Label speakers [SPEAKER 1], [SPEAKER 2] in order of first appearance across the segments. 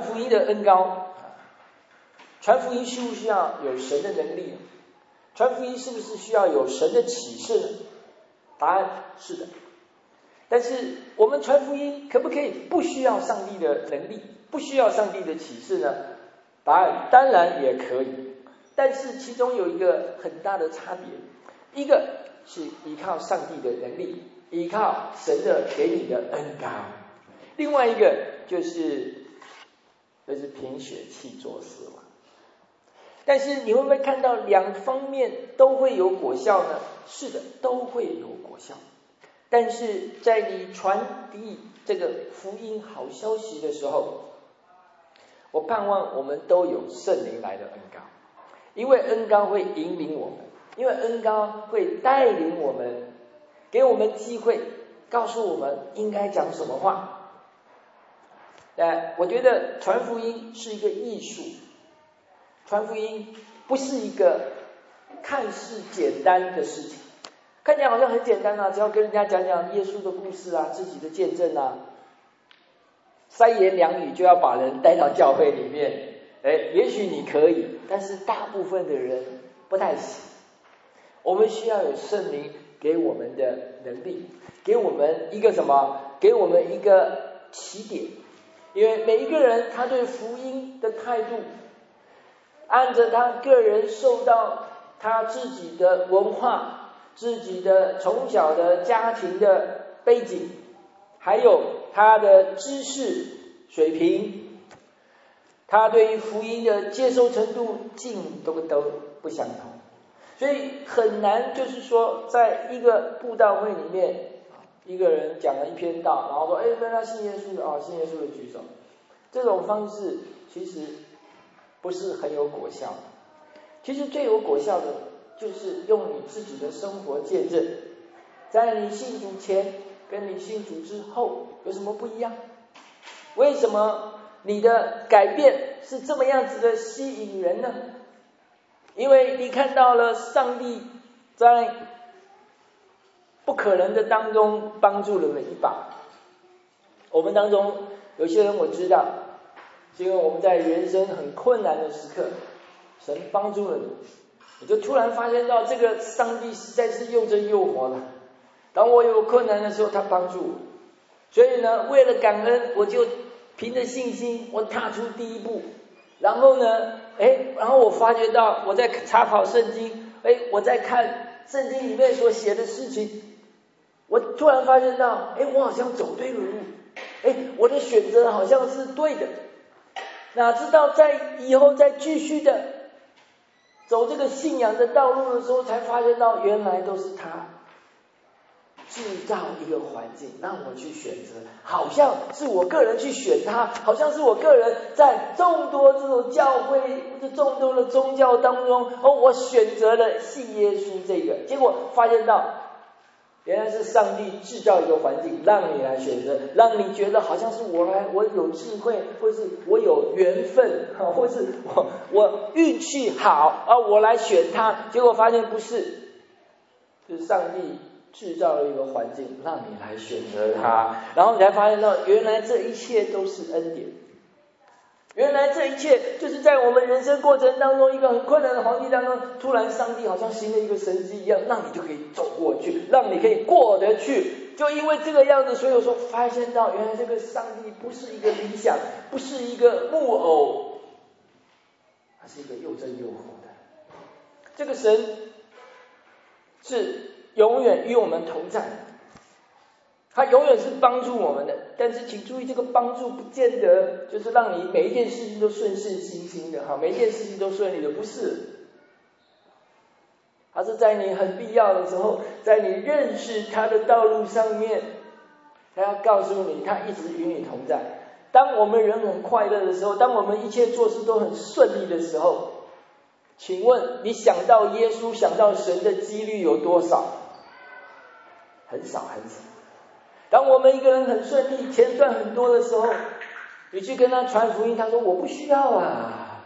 [SPEAKER 1] 福音的恩膏，传福音需不需要有神的能力？传福音是不是需要有神的启示呢？答案是的。但是我们传福音可不可以不需要上帝的能力，不需要上帝的启示呢？答案当然也可以，但是其中有一个很大的差别，一个是依靠上帝的能力，依靠神的给你的恩膏，另外一个就是凭血气做事嘛。但是你会不会看到两方面都会有果效呢？是的，都会有果效。但是在你传递这个福音好消息的时候，我盼望我们都有圣灵来的恩膏，因为恩膏会引领我们，因为恩膏会带领我们，给我们机会，告诉我们应该讲什么话。我觉得传福音是一个艺术，传福音不是一个看似简单的事情，看起来好像很简单啊，只要跟人家讲讲耶稣的故事啊，自己的见证啊，三言两语就要把人带到教会里面。也许你可以，但是大部分的人不太行。我们需要有圣灵给我们的能力，给我们一个什么？给我们一个起点。因为每一个人他对福音的态度，按着他个人受到他自己的文化，自己的从小的家庭的背景，还有他的知识水平，他对于福音的接受程度都不相同。所以很难就是说在一个布道会里面，一个人讲了一篇道，然后说跟他信耶稣的信耶稣的举手，这种方式其实不是很有果效的。其实最有果效的就是用你自己的生活见证，在你信主前跟你信主之后有什么不一样？为什么你的改变是这么样子的吸引人呢？因为你看到了上帝在不可能的当中帮助了你一把。我们当中有些人我知道，是因为我们在人生很困难的时刻，神帮助了你，你就突然发现到这个上帝实在是又真又活了。当我有困难的时候，他帮助我。所以呢，为了感恩，我就凭着信心，我踏出第一步。然后呢，然后我发觉到我在查考圣经，我在看圣经里面所写的事情，我突然发现到，我好像走对了路，我的选择好像是对的。哪知道在以后再继续的走这个信仰的道路的时候，才发现到原来都是他制造一个环境让我去选择，好像是我个人去选他，好像是我个人在众多这种教会或者众多的宗教当中，我选择了信耶稣这个，结果发现到原来是上帝制造一个环境让你来选择，让你觉得好像是我有智慧，或是我有缘分，或是我运气好我来选他，结果发现不是，是上帝制造了一个环境让你来选择他，然后你才发现到原来这一切都是恩典，原来这一切就是在我们人生过程当中一个很困难的环境当中，突然上帝好像行了一个神迹一样，让你就可以走过去，让你可以过得去。就因为这个样子，所以我说发现到原来这个上帝不是一个理想，不是一个木偶，他是一个又真又活的。这个神是永远与我们同在，他永远是帮助我们的。但是请注意，这个帮助不见得就是让你每一件事情都顺顺心心的，每一件事情都顺利的，不是。他是在你很必要的时候，在你认识他的道路上面，他要告诉你他一直与你同在。当我们人很快乐的时候，当我们一切做事都很顺利的时候，请问你想到耶稣，想到神的几率有多少？很少很少。当我们一个人很顺利，钱赚很多的时候，你去跟他传福音，他说我不需要啊。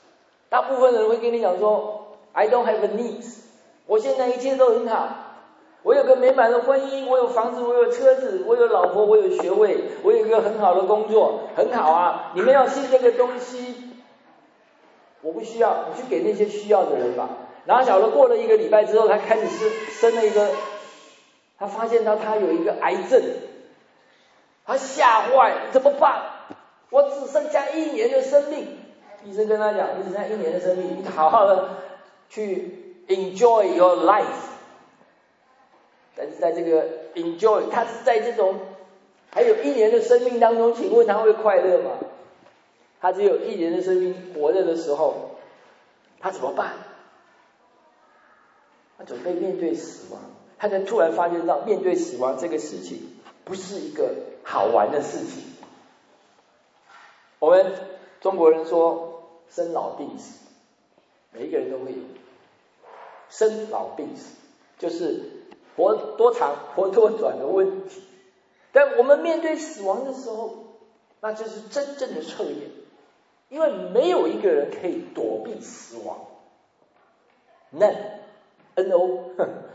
[SPEAKER 1] 大部分人会跟你讲说 I don't have a needs， 我现在一切都很好。 我有个美满的婚姻，我有房子，我有车子，我有老婆，我有学位，我有一个很好的工作，很好啊！你们要信这个东西，我不需要，你去给那些需要的人吧。哪晓得过了1个礼拜之后，他开始生了一个，他发现到他有一个癌症，他吓坏，怎么办？我只剩下1年的生命。医生跟他讲，你只剩下1年的生命，你好好的去 enjoy your life。但是在这个 enjoy， 他是在这种还有1年的生命当中，请问他会快乐吗？他只有1年的生命活着的时候，他怎么办？他准备面对死亡，他才突然发现到面对死亡这个事情不是一个好玩的事情。我们中国人说生老病死，每一个人都会有生老病死，就是活多长活多短的问题。但我们面对死亡的时候，那就是真正的测验，因为没有一个人可以躲避死亡。N-O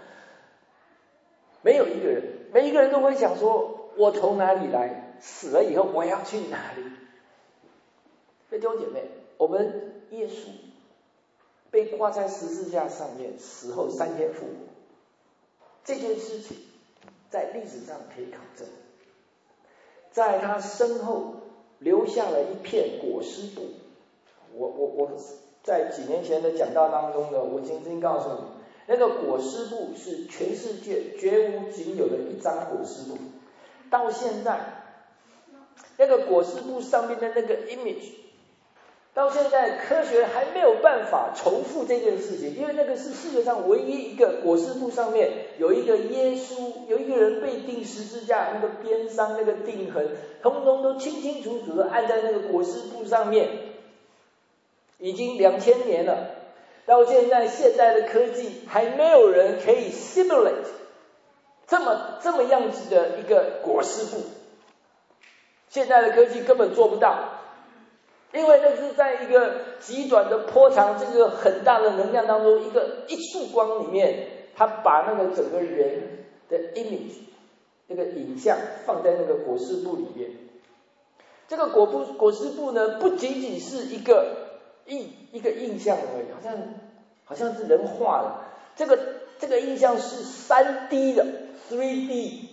[SPEAKER 1] 没有一个人，每一个人都会想说，我从哪里来，死了以后我要去哪里。弟兄姐妹，我们耶稣被挂在十字架上面，死后3天复活，这件事情在历史上可以考证。在他身后留下了一片裹尸布。我在几年前的讲道当中呢，我曾经告诉你，那个裹尸布是全世界绝无仅有的一张裹尸布。到现在，那个裹尸布上面的那个 image， 到现在科学还没有办法重复这件事情，因为那个是世界上唯一一个裹尸布上面有一个耶稣，有一个人被钉十字架，那个鞭伤那个钉痕，通通都清清楚楚的按在那个裹尸布上面，已经2000年了。到现在现代的科技还没有人可以 simulate 这么样子的一个裹尸布，现在的科技根本做不到。因为那是在一个极短的波长，这个很大的能量当中，一束光里面，它把那个整个人的 image 那个影像放在那个裹尸布里面。这个裹尸布呢，不仅仅是一个印象而已，好像是人画的。这个印象是3D 的 3D，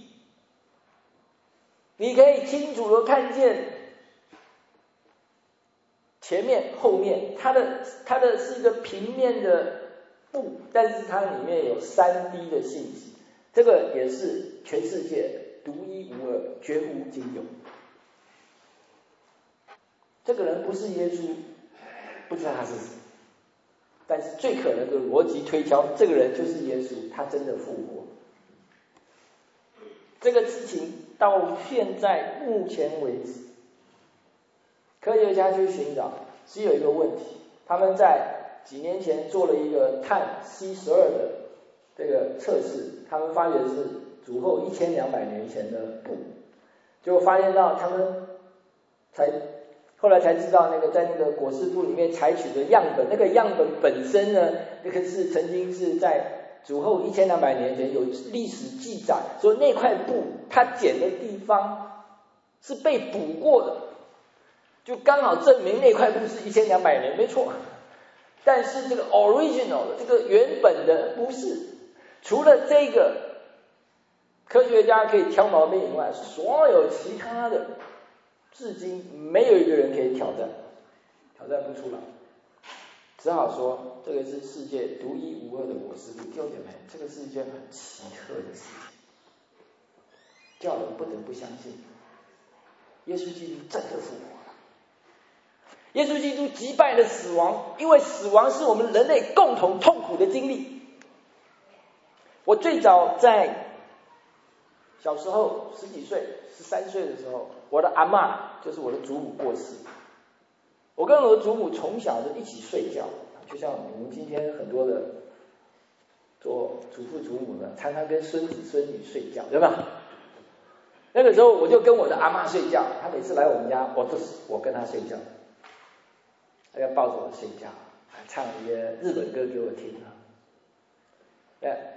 [SPEAKER 1] 你可以清楚的看见前面后面，它的是一个平面的布，但是它里面有3D 的信息，这个也是全世界独一无二，绝无仅有。这个人不是耶稣，不知道他是谁，但是最可能的逻辑推敲，这个人就是耶稣，他真的复活。这个事情到现在目前为止，科学家去寻找，只有一个问题，他们在几年前做了一个碳 C12的这个测试，他们发觉是主后1200年前的布，结果发现到他们后来才知道，那个在那个裹尸布里面采取的样本，那个样本本身呢，那个是曾经是在主后1200年前有历史记载，说那块布它剪的地方是被补过的，就刚好证明那块布是1200年，没错。但是这个 original 的这个原本的不是，除了这个科学家可以挑毛病以外，所有其他的至今没有一个人可以挑战不出来，只好说这个是世界独一无二的裹尸布。弟兄姐妹，这个是一件很奇特的事情，叫人不得不相信耶稣基督真的复活了。耶稣基督击败了死亡，因为死亡是我们人类共同痛苦的经历。我最早在小时候10几岁13岁的时候，我的阿嬷就是我的祖母过世，我跟我的祖母从小就一起睡觉，就像我们今天很多的做祖父祖母的常常跟孙子孙女睡觉，对吧？那个时候我就跟我的阿嬷睡觉，她每次来我们家，我跟她睡觉，她要抱着我睡觉，唱一些日本歌给我听。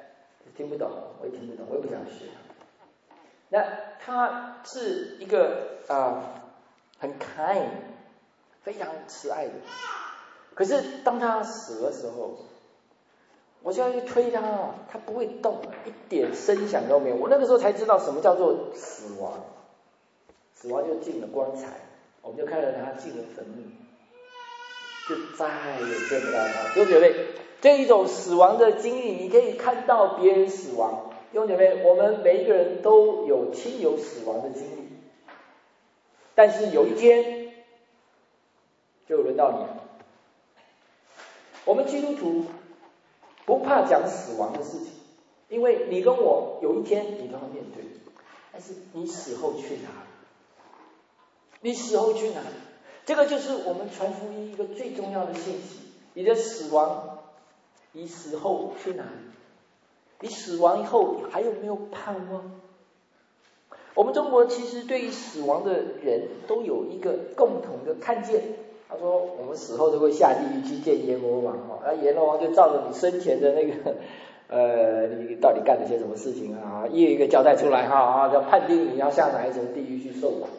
[SPEAKER 1] 听不懂，我也听不懂，我也不想学。那他是一个很 kind， 非常慈爱的。可是当他死的时候，我就要去推他，他不会动，一点声响都没有。我那个时候才知道什么叫做死亡，死亡就进了棺材，我们就看着他进了坟墓，就再也见不到他。弟兄姐妹，这一种死亡的经历，你可以看到别人死亡。弟兄姐妹，我们每一个人都有亲友死亡的经历，但是有一天就轮到你了。我们基督徒不怕讲死亡的事情，因为你跟我有一天你都要面对。但是你死后去哪里？你死后去哪里？这个就是我们传福音一个最重要的信息。你的死亡，你死后去哪里？你死亡以后还有没有盼望？我们中国其实对于死亡的人都有一个共同的看见。他说我们死后都会下地狱去见阎罗王，阎罗王就照着你生前的那个你到底干了些什么事情啊，一个一个交代出来要判定你要下哪一层地狱去受苦。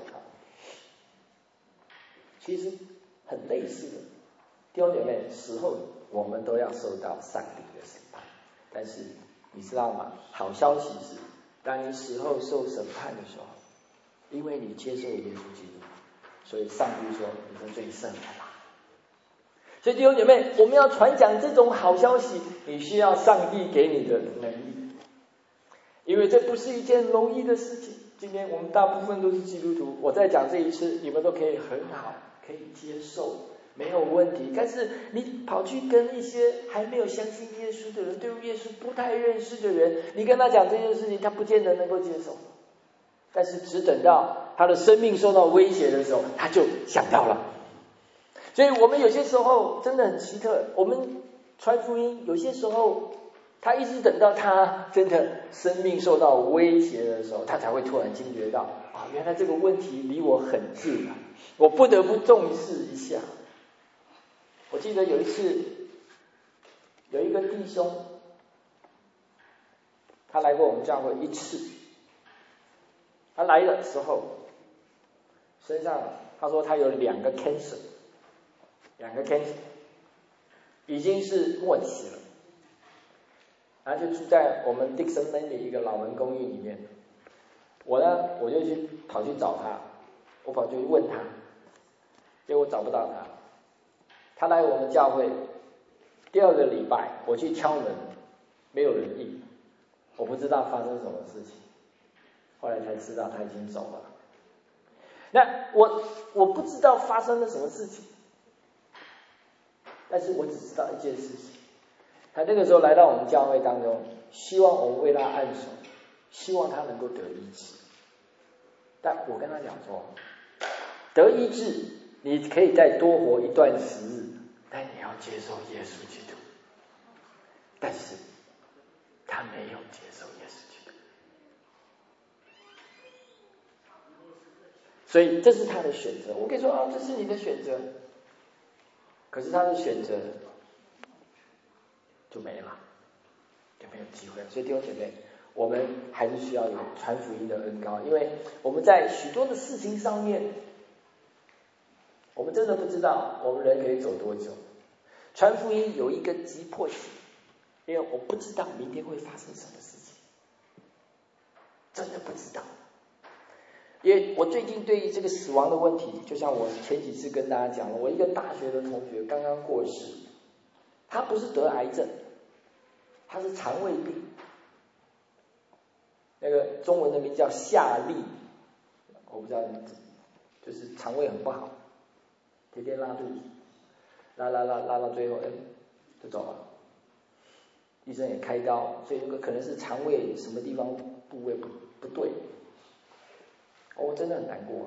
[SPEAKER 1] 其实很类似的，弟兄姐妹，死后我们都要受到上帝的审判。但是你知道吗？好消息是，当你死后受审判的时候，因为你接受耶稣基督，所以上帝说你的罪赦免了。所以弟兄姐妹，我们要传讲这种好消息，你需要上帝给你的能力，因为这不是一件容易的事情。今天我们大部分都是基督徒，我再讲这一次，你们都可以很好，可以接受，没有问题。但是你跑去跟一些还没有相信耶稣的人，对耶稣不太认识的人，你跟他讲这件事情，他不见得能够接受。但是只等到他的生命受到威胁的时候，他就想到了。所以我们有些时候真的很奇特，我们传福音有些时候他一直等到他真的生命受到威胁的时候，他才会突然惊觉到原来这个问题离我很近啊，我不得不重视一下。我记得有一次有一个弟兄，他来过我们教会一次，他来的时候身上他说他有2个 cancer，已经是末期了，他就住在我们 Dixon Lane 的一个老人公寓里面。我就跑去找他，我跑去问他，结果找不到他。他来我们教会第2个礼拜，我去敲门，没有人应，我不知道发生什么事情。后来才知道他已经走了。那我不知道发生了什么事情，但是我只知道一件事情，他那个时候来到我们教会当中，希望我们为他按手，希望他能够得医治。但我跟他讲说，得医治你可以再多活一段时日，但你要接受耶稣基督。但是他没有接受耶稣基督，所以这是他的选择。我可以说这是你的选择，可是他的选择就没了，就没有机会了。所以弟兄姐妹，我们还是需要有传福音的恩膏，因为我们在许多的事情上面，我们真的不知道我们人可以走多久。传福音有一个急迫性，因为我不知道明天会发生什么事情，真的不知道。因为我最近对于这个死亡的问题，就像我前几次跟大家讲了，我一个大学的同学刚刚过世，他不是得癌症，他是肠胃病，那个中文的名叫下痢，我不知道，就是肠胃很不好，天天拉肚子，拉到最后就走了。医生也开刀，所以这个可能是肠胃什么地方部位不对。我真的很难过。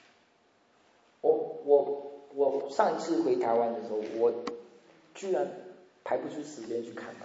[SPEAKER 1] 我上一次回台湾的时候，我居然排不出时间去看他。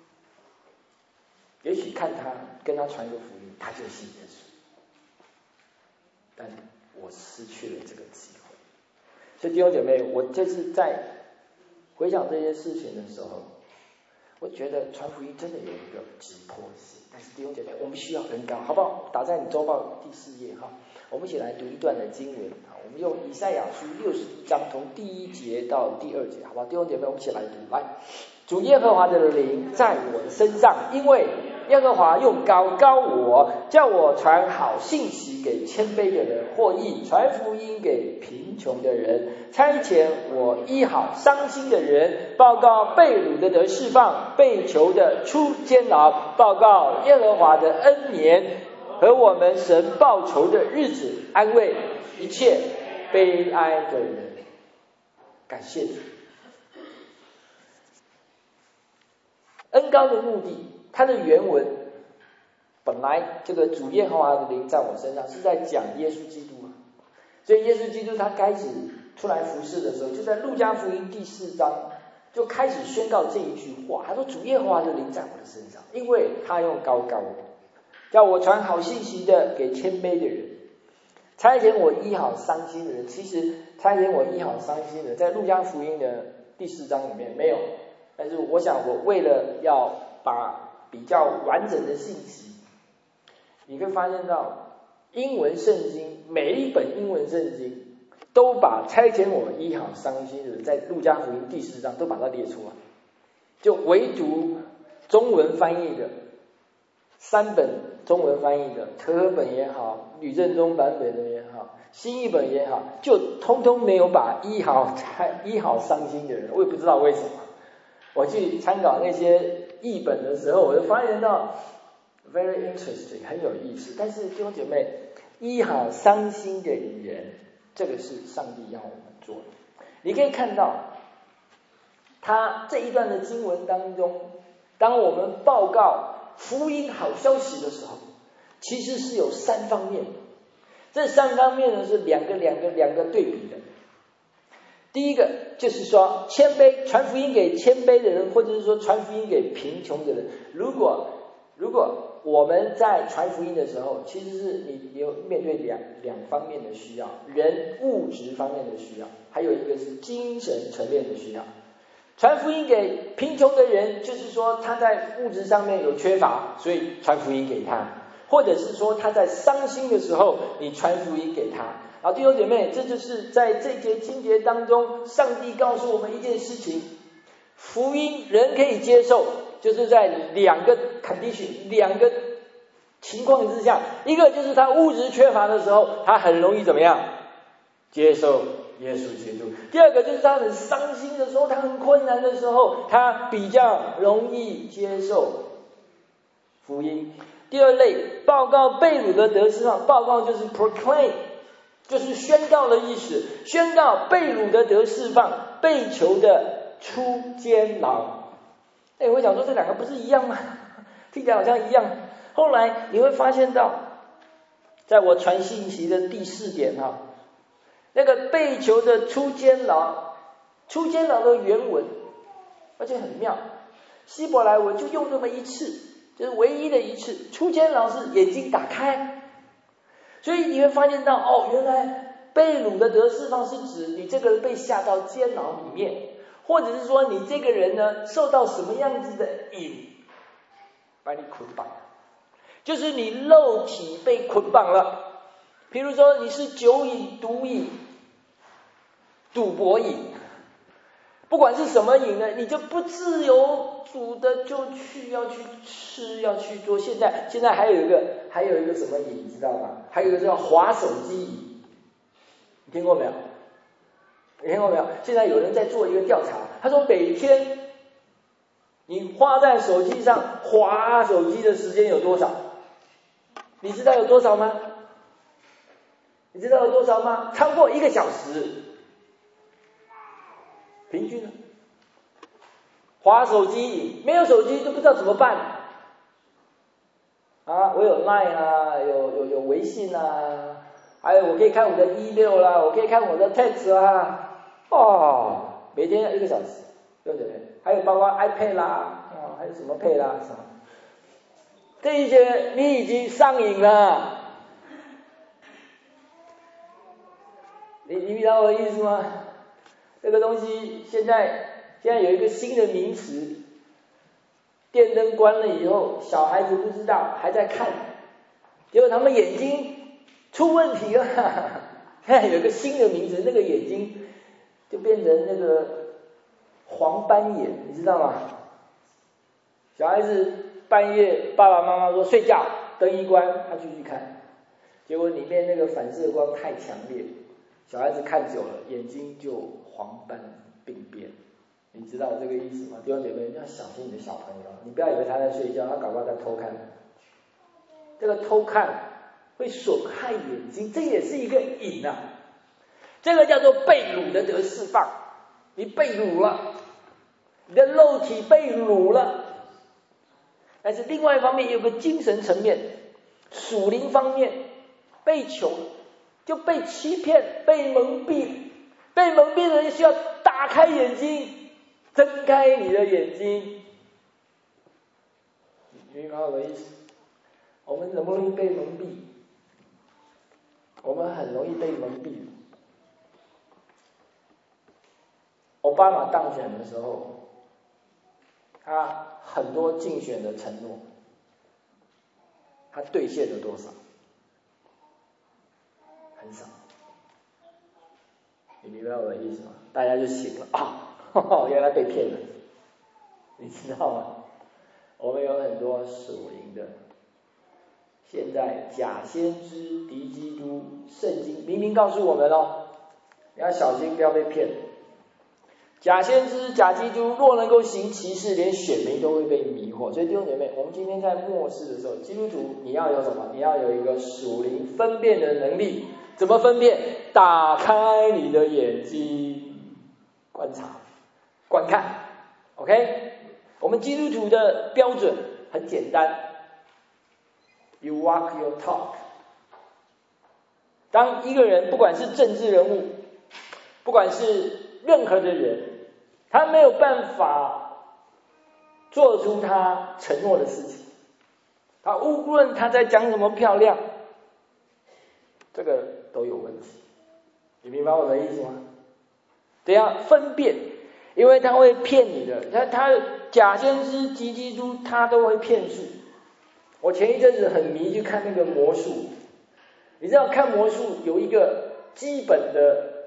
[SPEAKER 1] 也许看他跟他传一个福音，他就信耶稣，但我失去了这个机会。所以弟兄姐妹，我这次在回想这些事情的时候， 我觉得传福音真的有一个急迫性，但是弟兄姐妹，我们需要恩膏，好不好？打在你周报第4页哈，我们一起来读一段的经文。我们用以赛亚书61章从第1节到第2节，好不好？弟兄姐妹，我们一起来读。来，主耶和华的灵在我身上，因为耶和华用膏膏我，叫我传好信息给谦卑的人，或译传福音给贫穷的人，差遣我医好伤心的人，报告被掳的得释放，被囚的出监牢，报告耶和华的恩年和我们神报仇的日子，安慰一切悲哀的人。感谢主。恩膏的目的，它的原文本来这个主耶和华的灵在我身上是在讲耶稣基督，所以耶稣基督他开始出来服侍的时候，就在路加福音第4章就开始宣告这一句话，他说主耶和华的灵在我的身上，因为他用膏膏我，叫我传好信息的给谦卑的人，差遣我医好伤心的人。其实差遣我医好伤心的人在路加福音的第4章里面没有，但是我想我为了要把比较完整的信息，你会发现到英文圣经，每一本英文圣经都把差遣我医好伤心的人在路加福音第4章都把它列出来，就唯独中文翻译的3本中文翻译的和合本也好，吕正中版本的也好，新译本也好，就通通没有把医好伤心的人。我也不知道为什么，我去参考那些译本的时候，我就发现到 very interesting， 很有意思。但是弟兄姐妹，医好伤心的人，这个是上帝要我们做的。你可以看到他这一段的经文当中，当我们报告福音好消息的时候，其实是有3方面，这3方面呢是两个对比的。第一个就是说谦卑，传福音给谦卑的人，或者是说传福音给贫穷的人。如果我们在传福音的时候，其实是你有面对两方面的需要，人物质方面的需要，还有一个是精神层面的需要。传福音给贫穷的人，就是说他在物质上面有缺乏，所以传福音给他，或者是说他在伤心的时候，你传福音给他。好，弟兄姐妹，这就是在这节经节当中，上帝告诉我们一件事情：福音人可以接受，就是在2个 condition， 2个情况之下，一个就是他物质缺乏的时候，他很容易怎么样接受耶稣基督；第二个就是他很伤心的时候，他很困难的时候，他比较容易接受福音。第二类，报告被掳的得释放，报告就是 proclaim， 就是宣告的意思，宣告被掳的得释放，被囚的出监牢。我想说这2个不是一样吗？听起来好像一样。后来你会发现到，在我传信息的第4点那个被囚的出监牢，出监牢的原文，而且很妙，希伯来文就用这么一次，就是唯一的一次。出监牢是眼睛打开，所以你会发现到原来被掳的得释放是指你这个人被下到监牢里面，或者是说你这个人呢受到什么样子的瘾把你捆绑，就是你肉体被捆绑了。比如说你是酒瘾、毒瘾、赌博瘾，不管是什么瘾呢，你就不自由主的就要去吃，要去做。现在还有一个什么瘾，你知道吗？还有一个叫滑手机瘾，你听过没有？你听过没有？现在有人在做一个调查，他说每天你花在手机上滑手机的时间有多少？你知道有多少吗？你知道有多少吗？超过1个小时，平均呢？滑手机，没有手机就不知道怎么办啊！我有 LINE 啊，有微信啊，还有我可以看我的E6啦，我可以看我的 Text 啊，每天1个小时，对不对？还有包括 iPad 啦，还有什么 Pay 啦什么，这一些你已经上瘾了。你明白我的意思吗？这个东西现在有一个新的名词， 电灯关了以后，小孩子不知道，还在看，结果他们眼睛出问题了，看有个新的名字，那个眼睛就变成那个黄斑眼，你知道吗？小孩子半夜爸爸妈妈说睡觉，灯一关，他继续看，结果里面那个反射光太强烈，小孩子看久了，眼睛就黄斑病变。你知道这个意思吗？弟兄姐妹，要小心你的小朋友，你不要以为他在睡觉，他搞不好在偷看。这个偷看会损害眼睛，这也是一个瘾啊。这个叫做被掳的得释放，你被掳了，你的肉体被掳了。但是另外一方面有个精神层面，属灵方面被囚，就被欺骗，被蒙蔽。被蒙蔽的人需要打开眼睛，睁开你的眼睛。你明白我的意思？我们容不容易被蒙蔽？我们很容易被蒙蔽。奥巴马当选的时候，他很多竞选的承诺，他兑现了多少？很少。你明白我的意思吗？大家就醒了啊，原来被骗了。你知道吗？我们有很多属灵的，现在假先知、敌基督，圣经明明告诉我们哦，你要小心，不要被骗。假先知、假基督若能够行奇事，连选民都会被迷惑。所以弟兄姐妹，我们今天在末世的时候，基督徒你要有什么？你要有一个属灵分辨的能力。怎么分辨？打开你的眼睛，观察、观看。OK， 我们基督徒的标准很简单 ，You walk your talk。当一个人，不管是政治人物，不管是任何的人，他没有办法做出他承诺的事情，他无论他在讲什么漂亮，这个都有问题。你明白我的意思吗？对呀，分辨，因为他会骗你的，他假先知、敌基督，他都会骗术。我前一阵子很迷去看那个魔术，你知道看魔术有一个基本的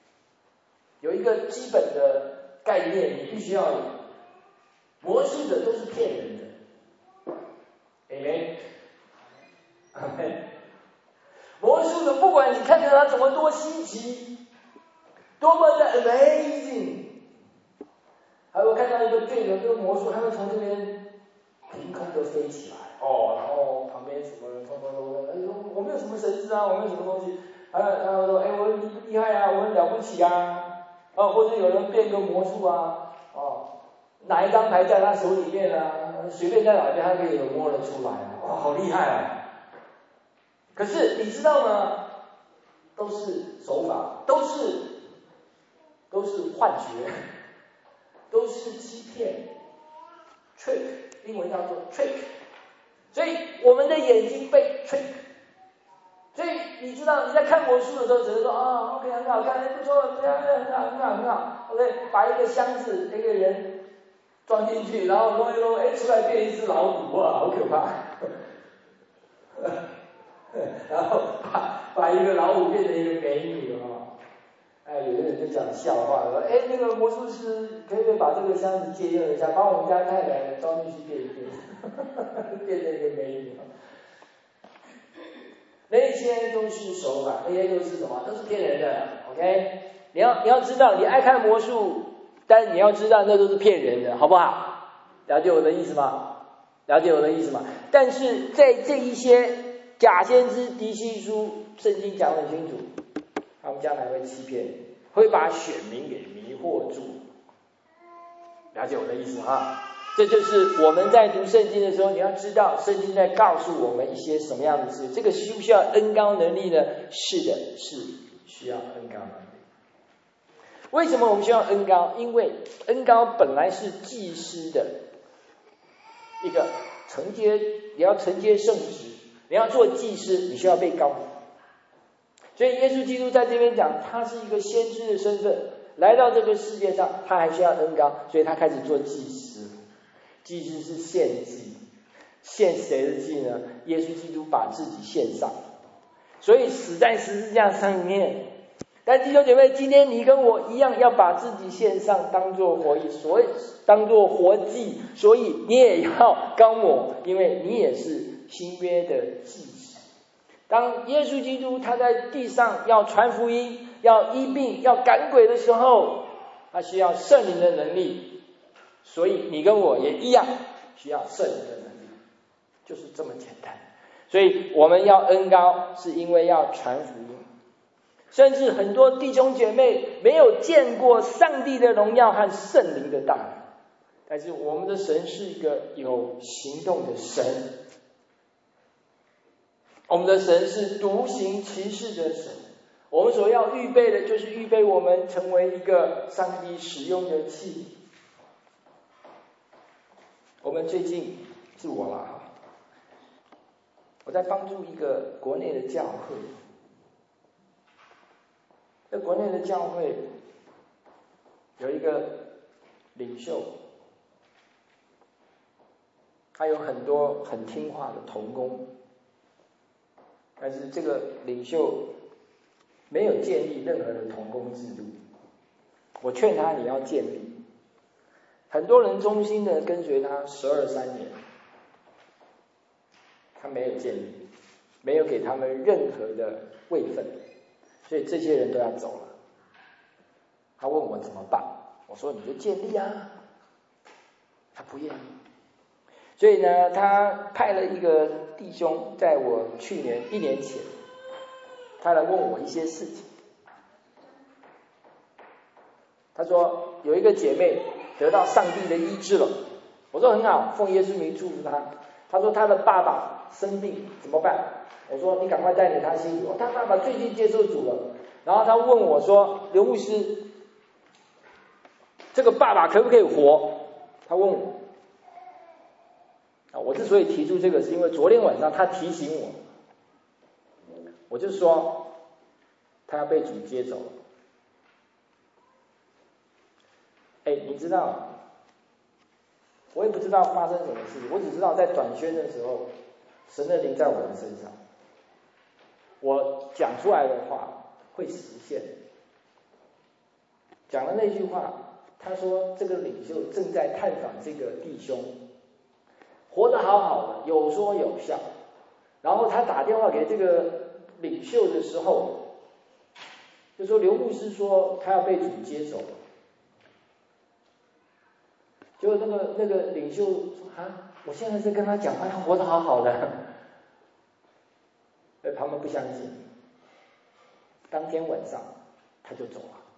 [SPEAKER 1] 概念，你必须要有。魔术的都是骗人的，Amen。魔术的不管你看着他怎么多稀奇，多么的 amazing， 还有看到一个队员这个魔术，还会从这边凭空的飞起来然后旁边什么人通通都我没有什么神智啊，我没有什么东西，他说我厉不厉害啊，我很了不起啊，或者有人变个魔术啊，拿一张牌在他手里面啊，随便在哪边他可以摸得出来啊，好厉害啊！可是你知道吗？都是手法，都是幻觉，都是欺骗 ，trick， 英文叫做 trick。所以我们的眼睛被 trick。所以你知道你在看魔术的时候，只是说OK 很好看，不错，很好 ，OK， 把一个箱子一个人装进去，然后弄一弄，出来变一只老虎，哇，好可怕！然后把一个老虎变成一个美女有的人就讲笑话说，那个魔术师可不可以把这个箱子借用一下，把我们家太太装进去变一变，变成一个美女。那些都是手法，那些都是什么？都是骗人的。OK， 你要知道，你爱看魔术，但是你要知道那都是骗人的，好不好？了解我的意思吗？了解我的意思吗？但是在这一些假先知、敌基督，圣经讲得很清楚，他们将来会欺骗，会把选民给迷惑住。了解我的意思哈？这就是我们在读圣经的时候，你要知道圣经在告诉我们一些什么样的事。这个需不需要恩膏能力呢？是的，是需要恩膏能力。为什么我们需要恩膏？因为恩膏本来是祭司的一个承接，你要承接圣职，你要做祭司，你需要被膏。所以耶稣基督在这边讲，他是一个先知的身份，来到这个世界上，他还需要恩膏，所以他开始做祭司。 祭司是献祭，献谁的祭呢？耶稣基督把自己献上，所以死在十字架上面。但弟兄姐妹，今天你跟我一样要把自己献上，当作活祭，所以当作活祭，所以你也要膏抹，因为你也是新约的祭司。当耶稣基督他在地上要传福音、要医病、要赶鬼的时候，他需要圣灵的能力，所以你跟我也一样需要圣灵的能力，就是这么简单。所以我们要恩膏，是因为要传福音。甚至很多弟兄姐妹没有见过上帝的荣耀和圣灵的大能，但是我们的神是一个有行动的神，我们的神是独行其事的神。我们所要预备的就是预备我们成为一个上帝使用的器皿。我们最近是我啦，我在帮助一个国内的教会。在国内的教会有一个领袖，他有很多很听话的同工，但是这个领袖没有建立任何的同工制度。我劝他你要建立，很多人忠心的跟随他12-13年，他没有建立，没有给他们任何的位分，所以这些人都要走了。他问我怎么办，我说你就建立啊，他不愿意。所以呢，他派了一个弟兄，在我去年1年前，他来问我一些事情。他说有一个姐妹得到上帝的医治了，我说很好，奉耶稣名祝福他。他说他的爸爸生病怎么办？我说你赶快带领他信主。他爸爸最近接受主了。然后他问我说，刘牧师，这个爸爸可不可以活？他问我。我之所以提出这个，是因为昨天晚上他提醒我，我就说他要被主接走了。你知道，我也不知道发生什么事，我只知道在短宣的时候，神的灵在我的身上，我讲出来的话会实现。讲了那句话，他说这个领袖正在探访这个弟兄，活得好好的，有说有笑。然后他打电话给这个领袖的时候，就说刘牧师说他要被主接走了。结果那个领袖说啊，我现在在跟他讲话，他活得好好的。他们不相信。当天晚上他就走了，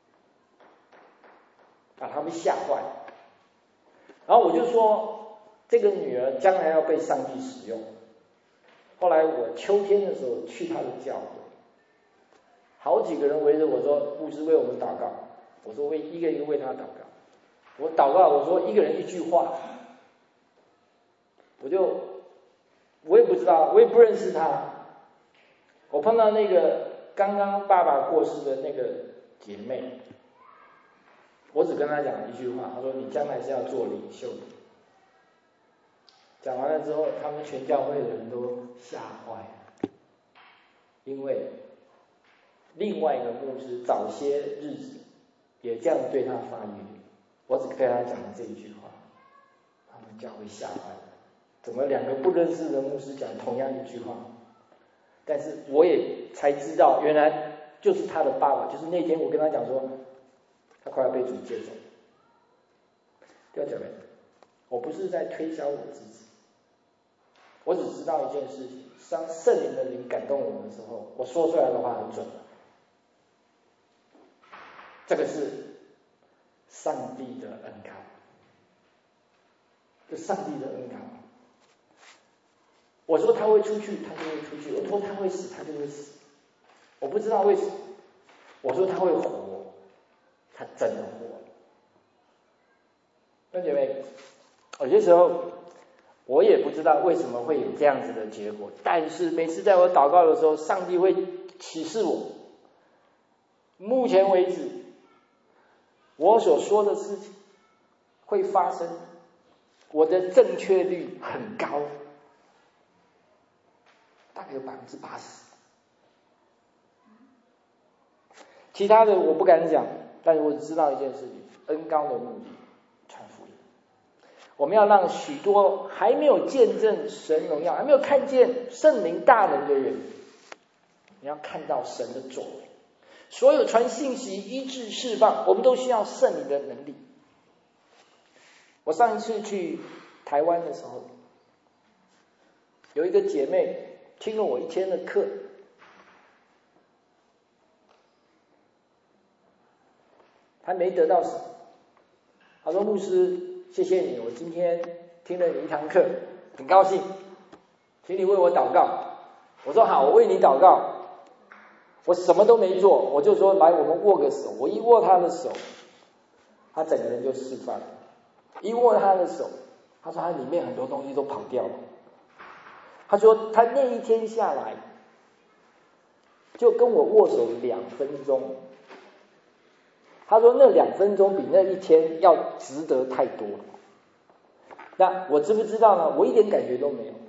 [SPEAKER 1] 把他们吓坏了。然后我就说，这个女儿将来要被上帝使用。后来我秋天的时候去他的教会，好几个人围着我说，牧师为我们祷告。我说一个一个为他祷告。我祷告，我说一个人一句话，我也不知道，我也不认识他。我碰到那个刚刚爸爸过世的那个姐妹，我只跟他讲一句话，他说你将来是要做领袖的。讲完了之后，他们全教会的人都吓坏了，因为另外一个牧师早些日子也这样对他发言。我只对他讲了这一句话，他们教会吓坏了，怎么2个不认识的牧师讲同样一句话？但是我也才知道，原来就是他的爸爸，就是那天我跟他讲说，他快要被主接走。弟兄姐妹，我不是在推销我自己，我只知道一件事情：当圣灵的灵感动我们的时候，我说出来的话很准。这个是上帝的恩膏，是上帝的恩膏。我说他会出去，他就会出去；我说他会死，他就会死。我不知道为什么。我说他会活，他真的活了。弟兄姐妹，有些时候我也不知道为什么会有这样子的结果，但是每次在我祷告的时候，上帝会启示我。目前为止，我所说的事情会发生， 我的正确率很高，大概有80%。其他的我不敢讲，但是我只知道一件事情，恩膏的目的传福音。我们要让许多还没有见证神荣耀，还没有看见圣灵大能的人，你要看到神的作为。所有传信息、医治、释放，我们都需要圣灵的能力。我上一次去台湾的时候，有一个姐妹听了我1天的课，她没得到什么，她说牧师谢谢你，我今天听了你1堂课，很高兴，请你为我祷告。我说好，我为你祷告。我什么都没做，我就说来我们握个手。我一握她的手，她整个人就释放了。一握她的手，她说她里面很多东西都跑掉了。她说她那1天下来就跟我握手2分钟，她说那2分钟比那1天要值得太多了。那我知不知道呢？我一点感觉都没有，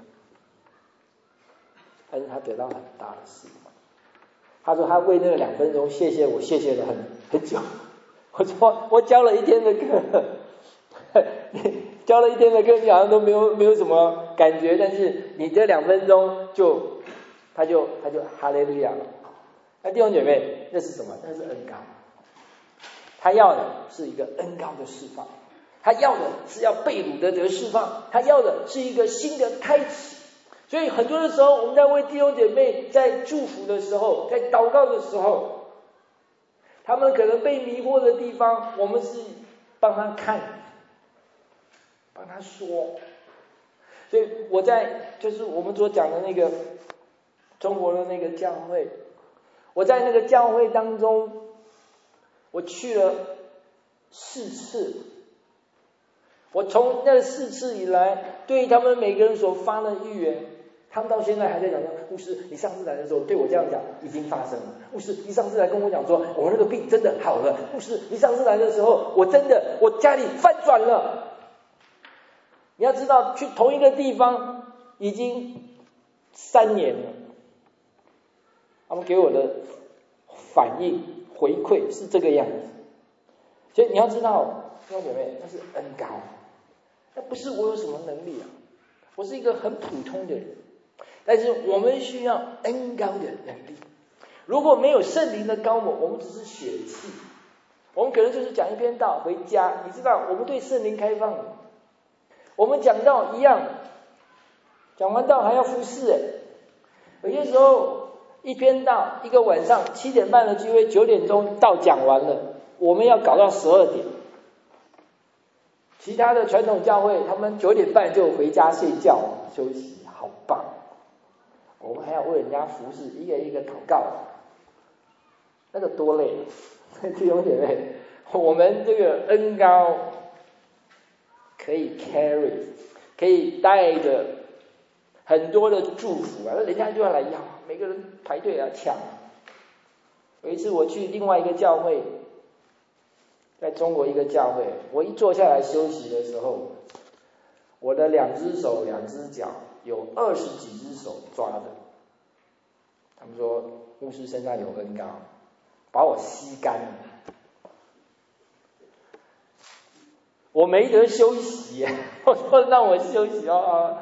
[SPEAKER 1] 但是她得到很大的释放。她说她为那2分钟谢谢我，谢谢了很久。我说我教了1天的课，教了1天的课，你好像都没有什么感觉，但是你这2分钟他就哈利路亚了。那弟兄姐妹，那是什么？那是恩膏。他要的是一个恩膏的释放，他要的是要被掳的得释放，他要的是一个新的开启。所以很多的时候，我们在为弟兄姐妹在祝福的时候，在祷告的时候，他们可能被迷惑的地方，我们是帮他看，帮他说。所以我在就是我们所讲的那个中国的那个教会，我在那个教会当中，我去了4次。我从那4次以来，对他们每个人所发的预言，他们到现在还在讲说，牧师你上次来的时候对我这样讲已经发生了，牧师你上次来跟我讲说我那个病真的好了，牧师你上次来的时候我家里翻转了。你要知道，去同一个地方已经3年了，他们给我的反应回馈是这个样子。所以你要知道，弟兄姐妹，那是恩膏，那不是我有什么能力啊，我是一个很普通的人，但是我们需要恩膏的能力。如果没有圣灵的膏抹，我们只是血气，我们可能就是讲1篇道回家。你知道，我们对圣灵开放，我们讲道一样，讲完道还要服侍。有些时候1篇道1个晚上7点半的聚会，9点钟道讲完了，我们要搞到12点。其他的传统教会他们9点半就回家睡觉休息，好棒。我们还要为人家服侍，一个一个祷告，那个多累。弟兄姐妹，我们这个恩膏可以 carry， 可以带着很多的祝福啊，人家就要来要，每个人排队来抢。有一次我去另外一个教会，在中国一个教会，我一坐下来休息的时候，我的2只手2只脚有20几只手抓的。他们说牧师身上有恩膏，把我吸干了。我没得休息，我说让我休息哦。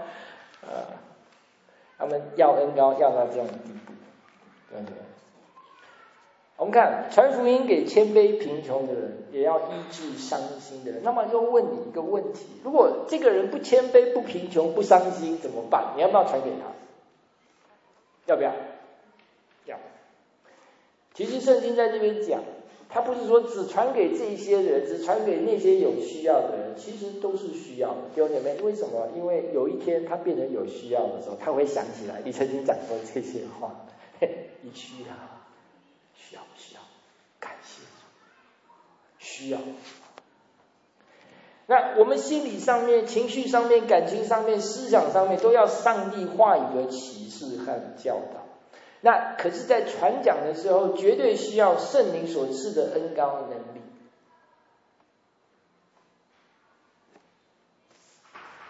[SPEAKER 1] 他们要恩膏要到这样的地步，对不对？我们看传福音给谦卑贫穷的人，也要医治伤心的人。那么就问你一个问题，如果这个人不谦卑不贫穷不伤心怎么办？你要不要传给他？要不要？要。其实圣经在这边讲，他不是说只传给这些人，只传给那些有需要的人，其实都是需要的。弟兄姐妹，为什么？因为有一天他变成有需要的时候，他会想起来你曾经讲过这些话，你需要不需要？感谢主，需要。那我们心理上面、情绪上面、感情上面、思想上面，都要上帝话语的启示和教导。那可是在传讲的时候，绝对需要圣灵所赐的恩膏能力。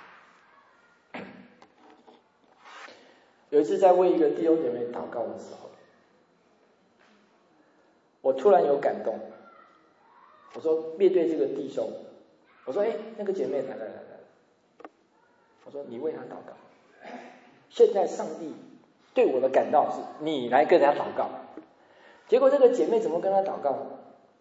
[SPEAKER 1] 有一次在为一个弟兄姐妹祷告的时候，我突然有感动，我说面对这个弟兄，我说那个姐妹来，我说你为他祷告。现在上帝对我的感到是你来跟他祷告。结果这个姐妹怎么跟他祷告呢？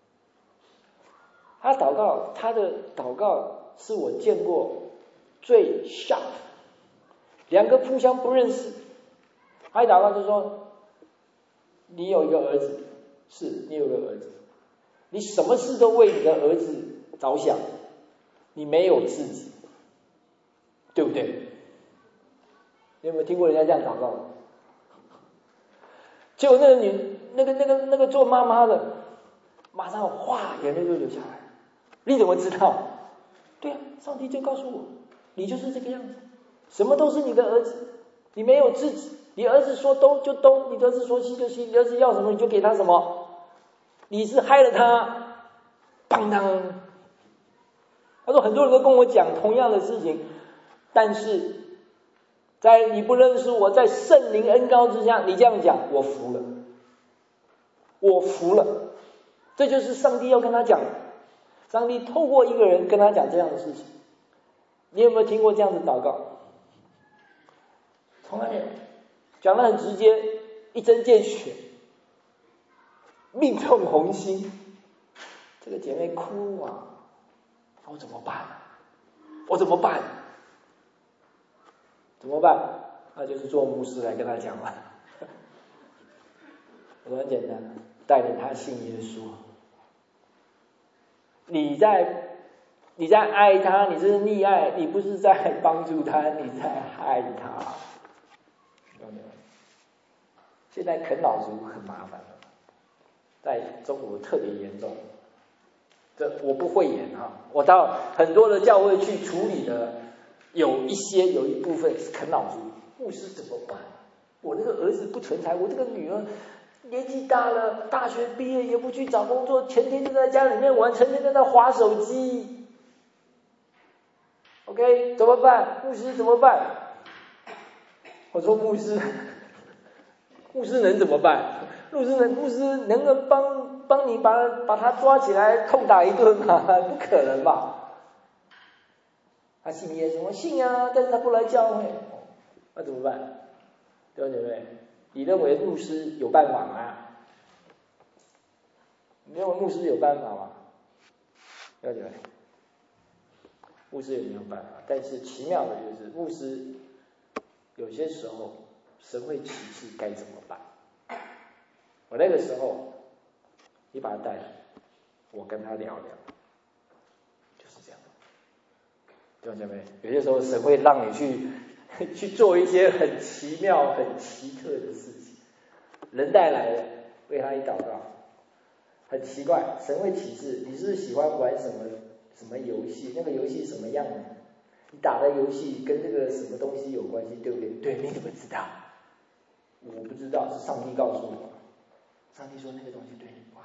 [SPEAKER 1] 她的祷告是我见过最 sharp， 两个互相不认识，她一祷告就说：你有一个儿子，是你有个儿子，你什么事都为你的儿子着想，你没有自己，对不对？你有没有听过人家这样祷告？结果那个做妈妈的，马上哗眼泪就流下来。你怎么知道？对啊，上帝就告诉我，你就是这个样子，什么都是你的儿子，你没有自己，你儿子说东就东，你儿子说西就西，你儿子要什么你就给他什么，你是害了他，砰当。他说很多人都跟我讲同样的事情，但是在你不认识我，在圣灵恩膏之下，你这样讲，我服了，我服了。这就是上帝要跟他讲的，上帝透过一个人跟他讲这样的事情。你有没有听过这样的祷告？从来没有，讲得很直接，一针见血，命中红心。这个姐妹哭啊，我怎么办？我怎么办？怎么办？那就是做牧师来跟他讲了。我说很简单，带领他信耶稣。你在爱他，你是溺爱，你不是在帮助他，你在害他。现在啃老族很麻烦，在中国特别严重。这我不讳言啊，我到很多的教会去处理的，有一部分是啃老族。牧师怎么办？我那个儿子不成才，我这个女儿年纪大了，大学毕业也不去找工作，前天就在家里面玩，成天在那滑手机。OK， 怎么办？牧师怎么办？我说牧师能怎么办？牧师能够帮你把他抓起来痛打一顿吗？不可能吧？他信耶稣，我信啊，但是他不来教会，那怎么办？对不对？你认为牧师有办法吗？你认为牧师有办法吗？对不对？牧师也没有办法，但是奇妙的就是牧师有些时候神会启示该怎么办。我那个时候你把他带来，我跟他聊聊，就是这样。弟兄姐妹，有些时候神会让你去做一些很奇妙很奇特的事情，人带来了，为他一祷告，很奇怪，神会启示你是不是喜欢玩什么游戏，那个游戏什么样的，你打的游戏跟这个什么东西有关系，对不对？对，你怎么知道？我不知道，是上帝告诉我，上帝说那个东西对你不好，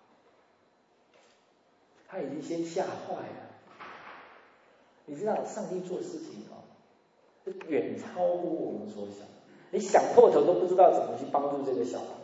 [SPEAKER 1] 他已经先吓坏了。你知道上帝做事情远超乎我们所想，你想破头都不知道怎么去帮助这个小朋友。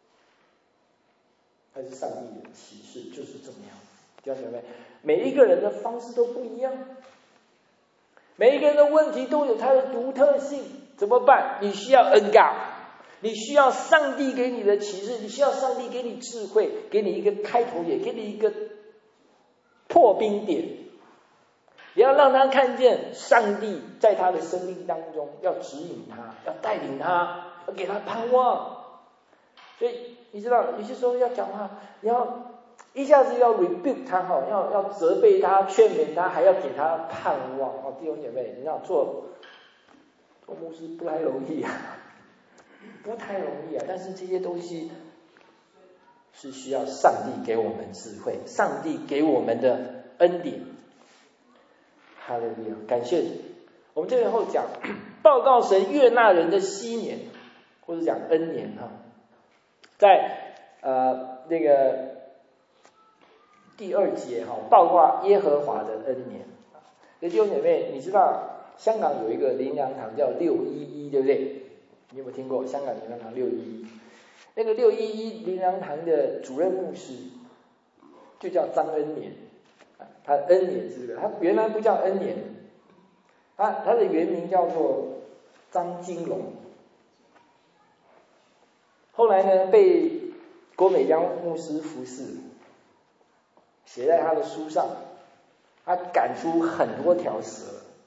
[SPEAKER 1] 但是上帝的启示就是这么样。弟兄姐妹，每一个人的方式都不一样，每一个人的问题都有它的独特性，怎么办？你需要恩膏，你需要上帝给你的启示，你需要上帝给你智慧，给你一个开头点，给你一个破冰点，也要让他看见上帝在他的生命当中要指引他，要带领他，要给他盼望。所以你知道有些时候要讲话，你要一下子要 rebuke 他，要责备他，劝勉他，还要给他盼望。弟兄姐妹，你知道做牧师不太容易啊，不太容易啊。但是这些东西是需要上帝给我们智慧，上帝给我们的恩典。哈利路亚，感谢主。我们最后讲报告神悦纳人的禧年，或者讲恩年哈，在那个第2节哈，报告耶和华的恩年。弟兄姐妹，你知道香港有一个灵粮堂叫611，对不对？ 你有没有听过香港灵粮堂611？那个611灵粮堂的主任牧师就叫张恩年，他恩年是这个，他原来不叫恩年，他的原名叫做张金龙。后来呢，被郭美江牧师服侍，写在他的书上，他赶出很多条蛇，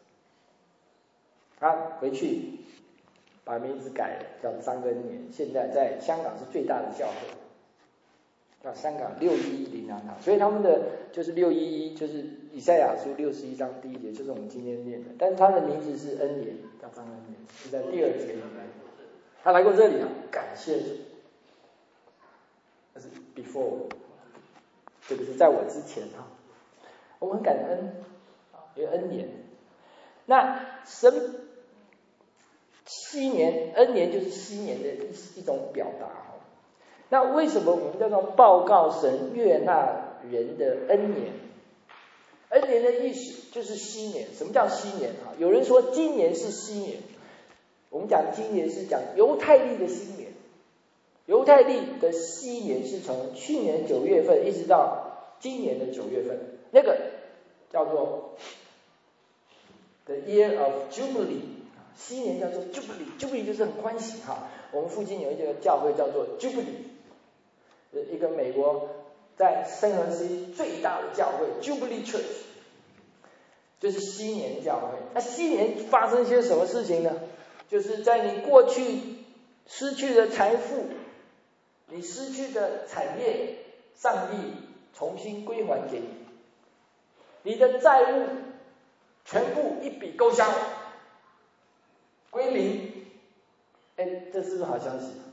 [SPEAKER 1] 他回去把名字改了，叫张恩年，现在在香港是最大的教会，叫香港611灵粮堂。所以他们的就是611，就是以赛亚书61章第1节，就是我们今天念的。但是他的名字是恩年，叫张恩年，是在第2节里面。他来过这里啊，感谢主。那是 before， 这个是在我之前哈，我们很感恩有恩年。那神昔年，恩年就是昔年的一种表达哈。那为什么我们叫做报告神悦纳人的恩年？恩年的意思就是昔年。什么叫昔年啊？有人说今年是昔年，我们讲今年是讲犹太历的新年。犹太历的西年是从去年9月份一直到今年的9月份，那个叫做 The Year of Jubilee， 西年叫做 Jubilee 就是很欢喜哈。我们附近有一个教会叫做 Jubilee， 一个美国在圣荷西最大的教会 Jubilee Church， 就是西年教会。那西年发生些什么事情呢？就是在你过去失去的财富，你失去的产业，上帝重新归还给你；你的债务全部一笔勾销，归零。哎，这是不是好消息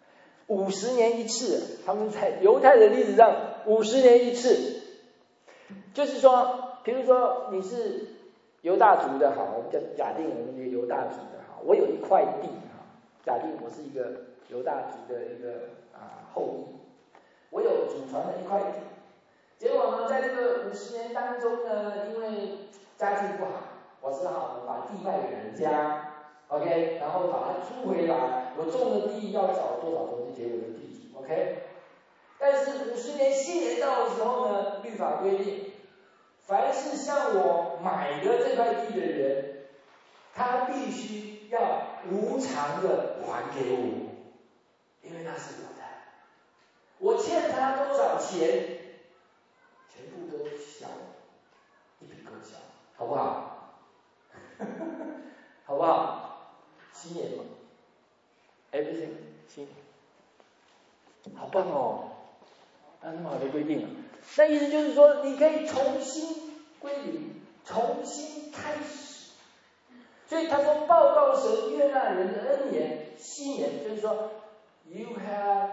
[SPEAKER 1] ？50年一次，他们在犹太的历史上50年一次。就是说，比如说你是犹大族的好，我们假定我们是犹大族的好，我有一块地哈，假定我是一个犹大族的一个后裔，我有祖传的一块地，结果呢，在这个50年当中呢，因为家境不好，我只好把地卖给人家 ，OK， 然后把它租回来，我种的地要缴多少东西给我的地主 ，OK。但是50年新年到的时候呢，律法规定，凡是向我买的这块地的人，他必须要无偿的还给我，因为那是我的。我欠他多少钱，全部都销，一笔勾销，好不好？好不好？新年嘛 ，everything 新年，好棒哦！那么好的规定啊，那意思就是说，你可以重新归零，重新开始。所以他说，报告神悦纳人的恩年，新年就是说 ，you have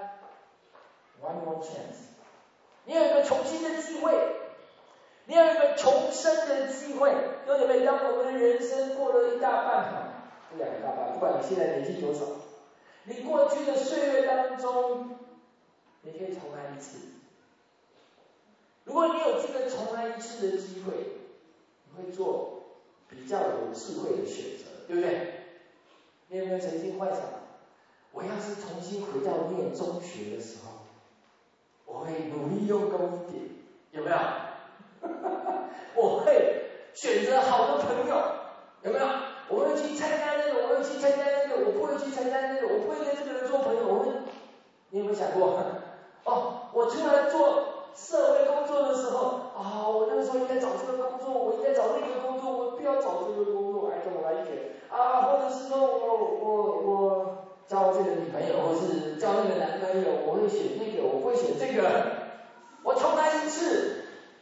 [SPEAKER 1] one more chance， 你有一个重新的机会，你有一个重生的机会。弟兄们，当我们的人生过了一大半哈，不讲一大半，不管你现在年纪多少，你过去的岁月当中，你可以重来一次。如果你有这个重来一次的机会，你会做比较有智慧的选择，对不对？你有没有曾经幻想，我要是重新回到念中学的时候，我会努力用功一点，有没有？我会选择好的朋友，有没有？我会去参加这个，我会去参加这个，我不会去参加这个，我不会跟这个人做朋友。你有没有想过？哦，我出来做社会工作的时候，我那个时候应该找这个工作，我应该找那个工作，我不要找这个工作，I don't like it或者是说我交这个女朋友，或是交那个男朋友，我会选那个，我会选这个，我重来一次，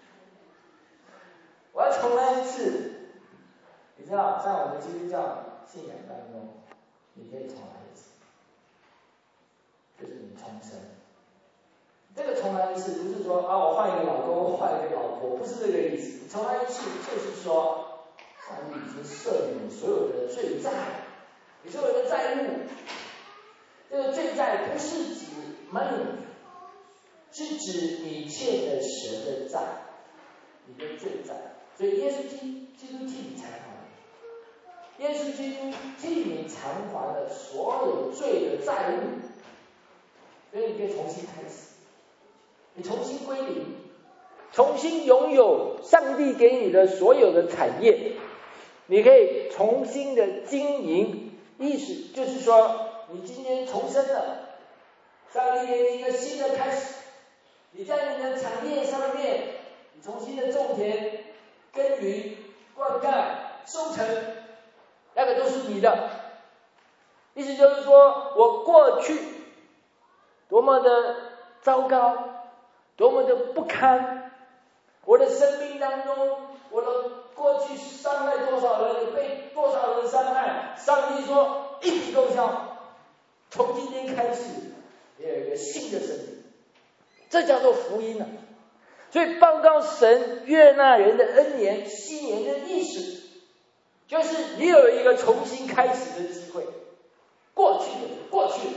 [SPEAKER 1] 我要重来一次。你知道，在我们基督教信仰当中，你可以重来一次，就是你重生。这个重来一次不是说我换一个老公，我换一个老婆，不是这个意思。重来一次就是说，上帝已经赦免你所有的罪债，你所有的债务。这个罪债不是指 money， 是指你欠的神的债，你的罪债。所以耶稣基督替你偿还。 耶稣基督替你偿还了所有罪的债务，所以你可以重新开始，你重新归零，重新拥有上帝给你的所有的产业，你可以重新的经营。意思就是说，你今天重生了，上帝给你一个新的开始，你在你的产业上面，你重新的种田、耕耘、灌溉、收成，那个都是你的。意思就是说，我过去多么的糟糕，多么的不堪，我的生命当中，我的过去伤害多少人，被多少人伤害，上帝说一笔勾销，从今天开始也有一个新的生命，这叫做福音啊。所以报告神悦纳人的恩年禧年的意思，就是你有一个重新开始的机会。过去的过去了，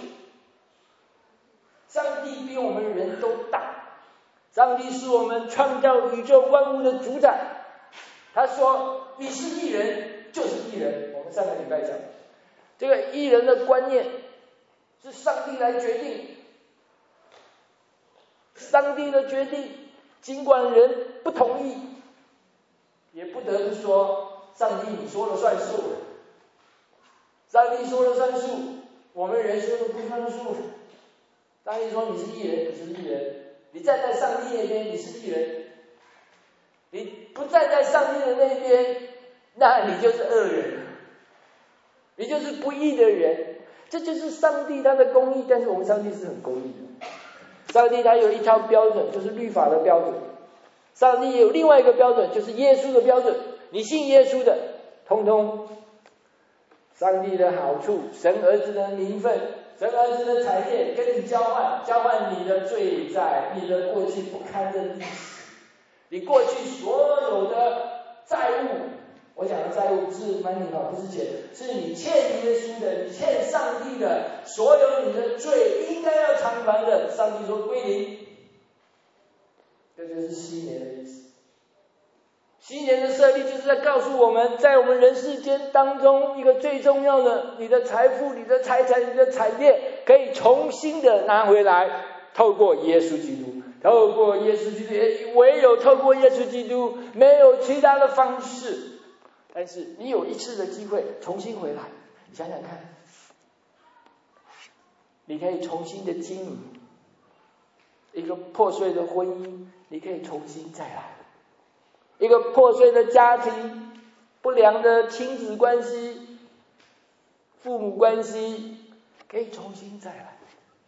[SPEAKER 1] 上帝比我们人都大，上帝是我们创造宇宙万物的主宰。他说你是义人就是义人，我们上个礼拜讲这个义人的观念是上帝来决定，上帝的决定尽管人不同意，也不得不说上帝你说了算数，上帝说了算数，我们人说的不算数。上帝说你是义人，你是义人，你站在上帝那边，你是义人；你不站在上帝的那边，那你就是恶人，你就是不义的人。这就是上帝他的公义，但是我们上帝是很公义的。上帝他有一套标准，就是律法的标准。上帝也有另外一个标准，就是耶稣的标准。你信耶稣的，通通上帝的好处，神儿子的名分，神儿子的产业跟你交换，交换你的罪债，你的过去不堪的历史，你过去所有的债务。我讲的债务不是 money 不是钱，是你欠耶稣的，你欠上帝的，所有你的罪应该要偿还的，上帝说归零。这就是禧年的意思。禧年的设立就是在告诉我们，在我们人世间当中，一个最重要的，你的财富、你的财产、你的产业可以重新的拿回来，透过耶稣基督，透过耶稣基督，唯有透过耶稣基督，没有其他的方式。但是你有一次的机会重新回来，你想想看，你可以重新的经营一个破碎的婚姻，你可以重新再来。一个破碎的家庭，不良的亲子关系、父母关系，可以重新再来，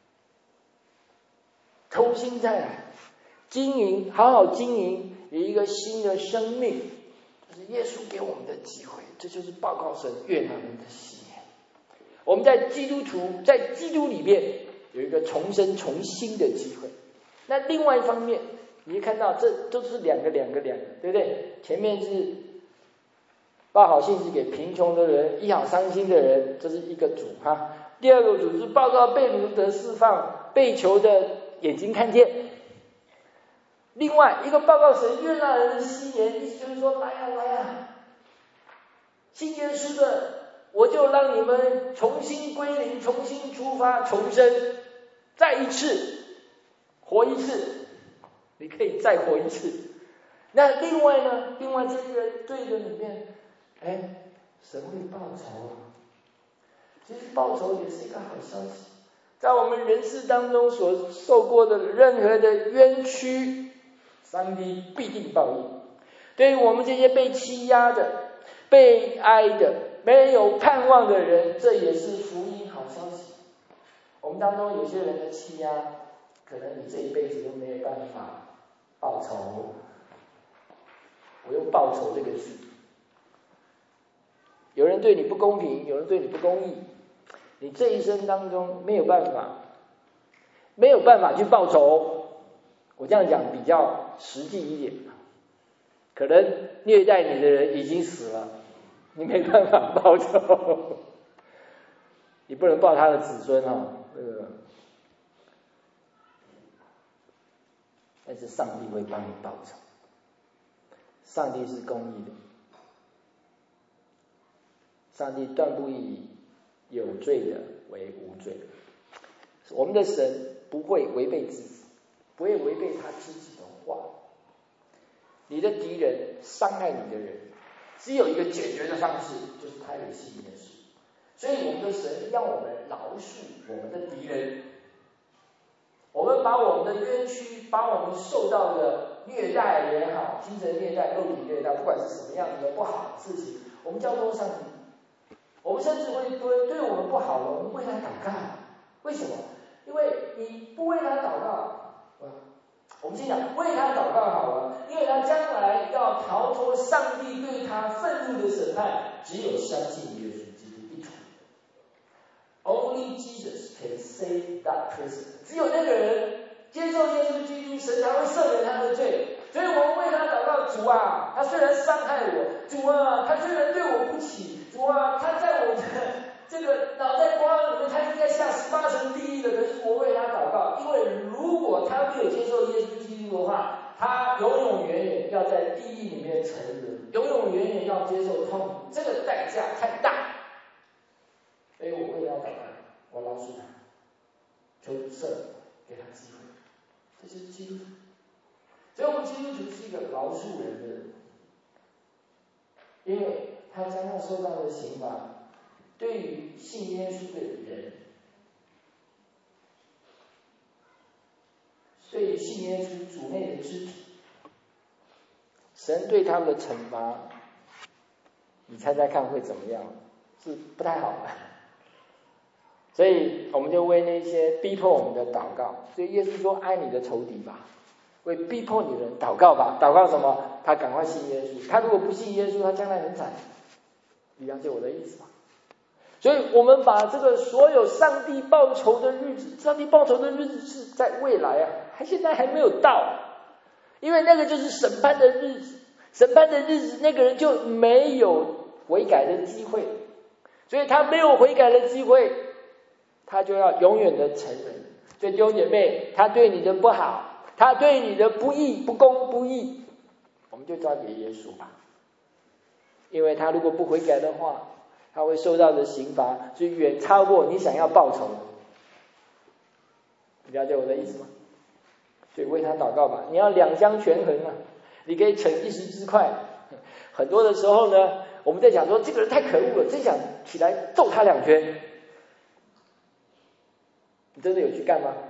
[SPEAKER 1] 重新再来，经营，好好经营，有一个新的生命，这是耶稣给我们的机会，这就是报告神悦纳人的禧年。我们在基督徒，在基督里面有一个重生重新的机会。那另外一方面，你会看到这都是两个，对不对？前面是报好信息给贫穷的人，医好伤心的人，这是一个组哈。第二个组是报告被掳得释放，被囚的眼睛看见。另外一个报告神悦纳人的禧年，意思就是说来呀，信耶稣的，我就让你们重新归零，重新出发，重生，再一次活一次，你可以再活一次。那另外呢？另外这个对的里面，神会报仇啊！其实报仇也是一个好消息，在我们人世当中所受过的任何的冤屈，上帝必定报应。对于我们这些被欺压的、被哀的、没有盼望的人，这也是福音好消息。我们当中有些人的欺压，可能你这一辈子都没有办法报仇。我用报仇这个字，有人对你不公平，有人对你不公义，你这一生当中没有办法去报仇。我这样讲比较实际一点，可能虐待你的人已经死了，你没办法报仇，你不能报他的子孙但是上帝会帮你报仇，上帝是公义的， 上帝断不以有罪的为无罪。我们的神不会违背自己，不会违背他自己的话。你的敌人，伤害你的人，只有一个解决的方式，就是他有信耶稣。所以我们的神要我们饶恕我们的敌人，我们把我们的冤屈，把我们受到的虐待也好，精神虐待、肉体虐待，不管是什么样子的不好的事情，我们交托上帝。我们甚至会对我们不好的，我们为他祷告。为什么？因为你不为他祷告，我们先讲为他祷告好了，因为他将来要逃脱上帝对他愤怒的审判，只有相信耶稣基督一条。Only Jesus can save that person。只有那个人接受耶稣基督，神才会赦免他的罪。所以我们为他祷告，主啊，他虽然伤害我，主啊，他虽然对我不起，主啊，他在我的这个脑袋瓜里面，他应该下18层地狱的。可是我为他祷告，因为如果他没有接受耶稣基督的话，他永永远远要在地狱里面沉沦，永永远远要接受痛苦，这个代价太大。所以我为他祷告，我饶恕他，求赦给他机会。这就是基督徒。所以我们基督徒是一个饶恕人的人，因为他将要受到的刑罚，对于信耶稣的人，对于信耶稣主内的肢体，神对他们的惩罚，你猜猜看会怎么样？是不太好的。所以我们就为那些逼迫我们的祷告。所以耶稣说：“爱你的仇敌吧。”为逼迫你的人祷告吧。祷告什么？他赶快信耶稣。他如果不信耶稣，他将来很惨。你了解我的意思吗？所以我们把这个所有上帝报仇的日子，上帝报仇的日子是在未来啊，现在还没有到。因为那个就是审判的日子，审判的日子，那个人就没有悔改的机会。所以他没有悔改的机会，他就要永远的承认。所以弟兄姐妹，他对你的不好，他对你的不义、不公、不义，我们就交给耶稣吧。因为他如果不悔改的话，他会受到的刑罚是远超过你想要报仇的。你了解我的意思吗？所以为他祷告吧。你要两相权衡啊，你可以逞一时之快。很多的时候呢，我们在讲说这个人太可恶了，真想起来揍他2拳。你真的有去干吗？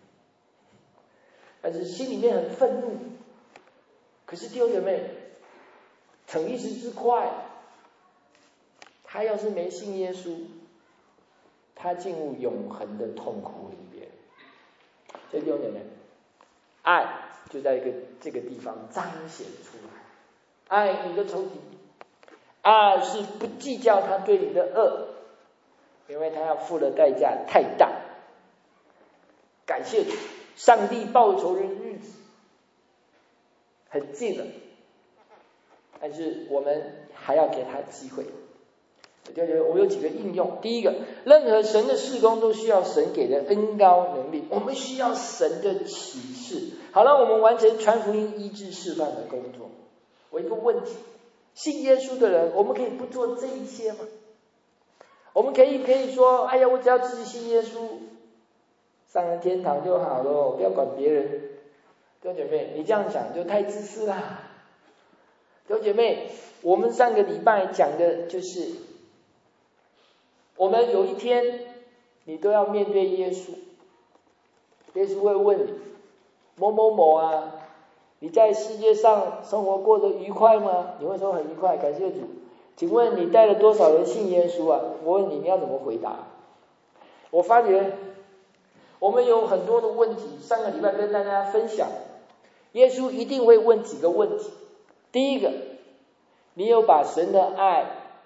[SPEAKER 1] 但是心里面很愤怒。可是弟兄姐妹，逞一时之快，他要是没信耶稣，他进入永恒的痛苦里边。所以弟兄姐妹，爱就在这个地方彰显出来。爱你的仇敌，爱是不计较他对你的恶，因为他要付的代价太大。感谢主，上帝报仇的日子很近了，但是我们还要给他机会。我有几个应用。第一个，任何神的事工都需要神给的恩膏能力，我们需要神的启示，好让我们完成传福音、医治、释放的工作。我一个问题，信耶稣的人，我们可以不做这一些吗？我们可以说，哎呀，我只要自己信耶稣，上了天堂就好了，不要管别人。弟兄姐妹，你这样想就太自私啦。弟兄姐妹，我们上个礼拜讲的就是，我们有一天你都要面对耶稣，耶稣会问你，某某某啊，你在世界上生活过得愉快吗？你会说很愉快，感谢主。请问你带了多少人信耶稣啊？我问你，你要怎么回答？我发觉我们有很多的问题，上个礼拜跟大家分享，耶稣一定会问几个问题。第一个，你有把神的爱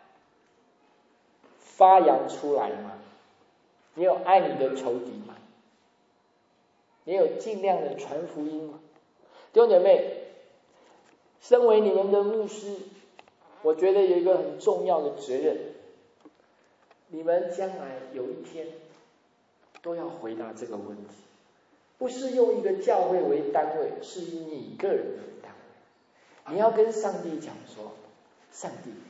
[SPEAKER 1] 发扬出来吗？你有爱你的仇敌吗？你有尽量的传福音吗？弟兄姐妹，身为你们的牧师，我觉得有一个很重要的责任，你们将来有一天都要回答这个问题，不是用一个教会为单位，是以你个人为单位。你要跟上帝讲说，上帝，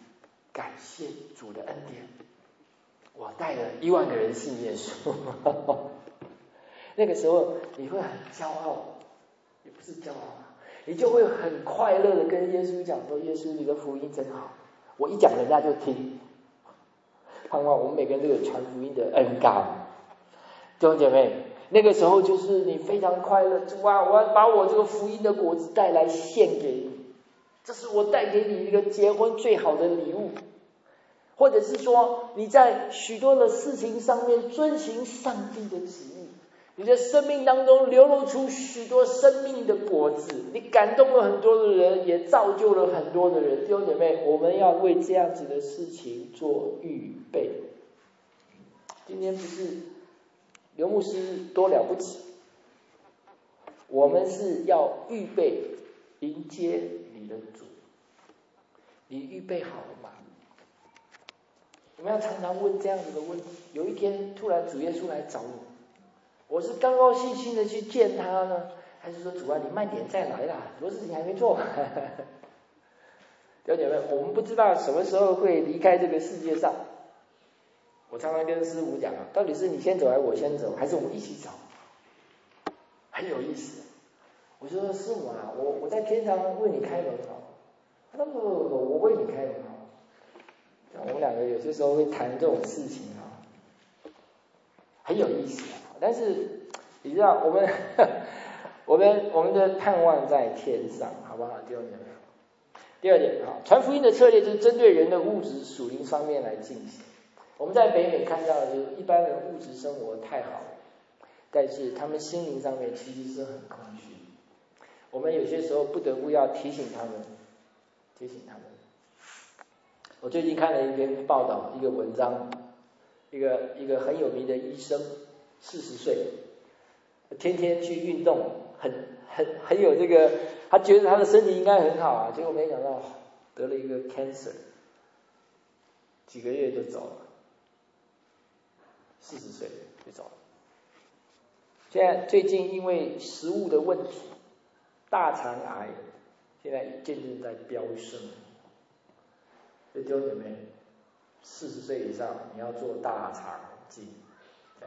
[SPEAKER 1] 感谢主的恩典，我带了1万个人信耶稣。那个时候你会很骄傲，也不是骄傲，你就会很快乐的跟耶稣讲说，耶稣你的福音真好，我一讲人家就听。盼望我们每个人都有传福音的恩膏，弟兄姐妹，那个时候就是你非常快乐，主啊，我要把我这个福音的果子带来献给你，这是我带给你一个结婚最好的礼物。或者是说你在许多的事情上面遵行上帝的旨意，你的生命当中流露出许多生命的果子，你感动了很多的人，也造就了很多的人。弟兄姐妹，我们要为这样子的事情做预备。今天不是刘牧师多了不起，我们是要预备迎接你的主。你预备好了吗？我们要常常问这样子的问题。有一天突然主耶稣来找我是高高兴兴的去见他呢，还是说主啊你慢点再来啦，很多事情还没做。弟兄姐妹，我们不知道什么时候会离开这个世界上。我常常跟师父讲啊，到底是你先走还是我先走，还是我们一起走？很有意思。我说师父啊，我在天上为你开门好。他说不，我为你开门好。我们两个有些时候会谈这种事情啊，很有意思啊。但是你知道，我们的盼望在天上，好不好？弟兄姐妹。第二点啊，传福音的策略就是针对人的物质属灵方面来进行。我们在北美看到的就是一般人物质生活太好了，但是他们心灵上面其实是很空虚。我们有些时候不得不要提醒他们。我最近看了一篇报道，一个文章，一个很有名的医生，40岁，天天去运动，很有这个，他觉得他的身体应该很好啊，结果没想到得了一个 cancer， 几个月就走了，40岁就走了。现在最近因为食物的问题，大肠癌现在渐渐在飙升。所以弟兄姐妹，40岁以上你要做大肠镜，对，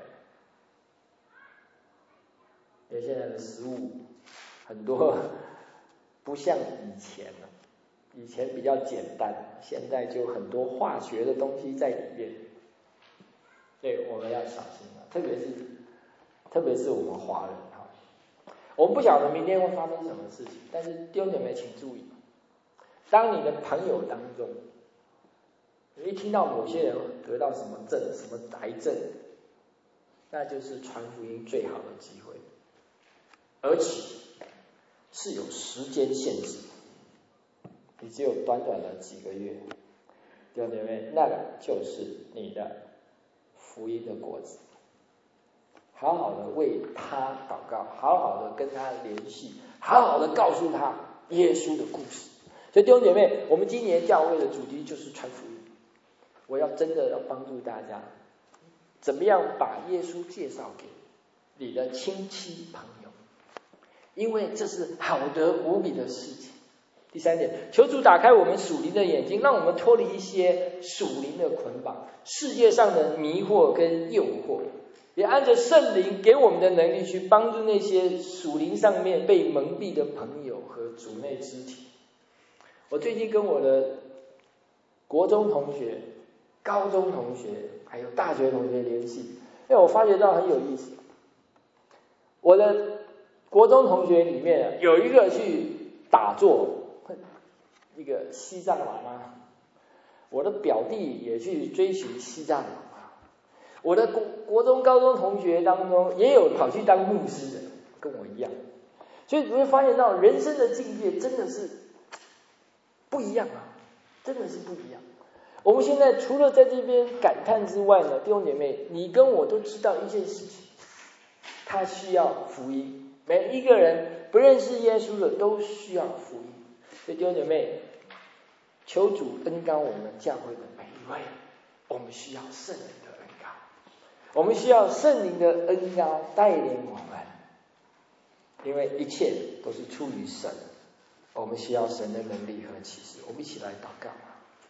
[SPEAKER 1] 因为现在的食物很多不像以前了，以前比较简单，现在就很多化学的东西在里面，所以我们要小心了，特别是我们华人哈，我们不晓得明天会发生什么事情，但是弟兄姐妹请注意，当你的朋友当中，你一听到某些人得到什么症、什么癌症，那就是传福音最好的机会，而且是有时间限制，你只有短短的几个月，弟兄姐妹，那个就是你的福音的果子。好好的为他祷告，好好的跟他联系，好好的告诉他耶稣的故事。所以弟兄姐妹，我们今年教会的主题就是传福音。我真的要帮助大家，怎么样把耶稣介绍给你的亲戚朋友，因为这是好得无比的事情。第三点，求主打开我们属灵的眼睛，让我们脱离一些属灵的捆绑，世界上的迷惑跟诱惑，也按着圣灵给我们的能力去帮助那些属灵上面被蒙蔽的朋友和主内肢体。我最近跟我的国中同学、高中同学还有大学同学联系，因为我发觉到很有意思。我的国中同学里面有一个去打坐，一个西藏喇嘛，我的表弟也去追寻西藏喇嘛，我的国中高中同学当中也有跑去当牧师的，跟我一样。所以你会发现到人生的境界真的是不一样啊，真的是不一样。我们现在除了在这边感叹之外呢，弟兄姐妹，你跟我都知道一件事情，他需要福音，每一个人不认识耶稣的都需要福音。所以弟兄姐妹，求主恩膏我们教会的每一位，我们需要圣灵的恩膏，我们需要圣灵的恩膏带领我们，因为一切都是出于神，我们需要神的能力和启示。我们一起来祷告。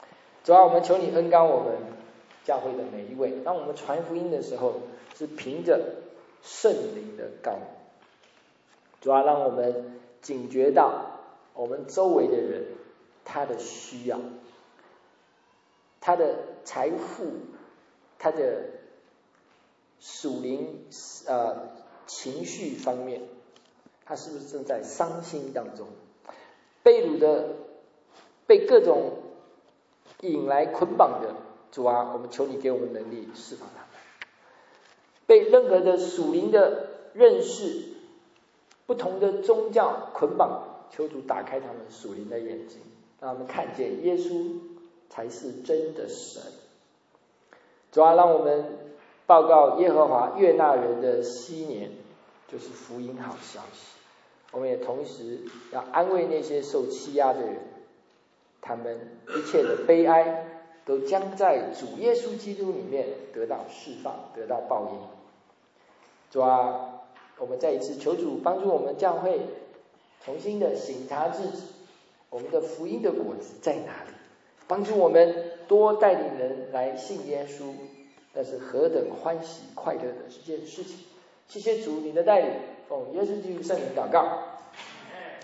[SPEAKER 1] 主啊，我们求你恩膏我们教会的每一位，当我们传福音的时候是凭着圣灵的感染。主啊，让我们警觉到我们周围的人他的需要，他的财富，他的属灵情绪方面，他是不是正在伤心当中？被掳的，被各种引来捆绑的，主啊，我们求你给我们能力释放他们。被任何的属灵的认识、不同的宗教捆绑，求主打开他们属灵的眼睛，让他们看见耶稣才是真的神。主啊，让我们报告耶和华悦纳人的禧年，就是福音好消息。我们也同时要安慰那些受欺压的人，他们一切的悲哀都将在主耶稣基督里面得到释放，得到报应。主啊，我们再一次求主帮助我们教会重新的省察自己，我们的福音的果子在哪里？帮助我们多带领人来信耶稣，那是何等欢喜快乐的一件事情。谢谢主你的带领，奉耶稣基督圣名祷告。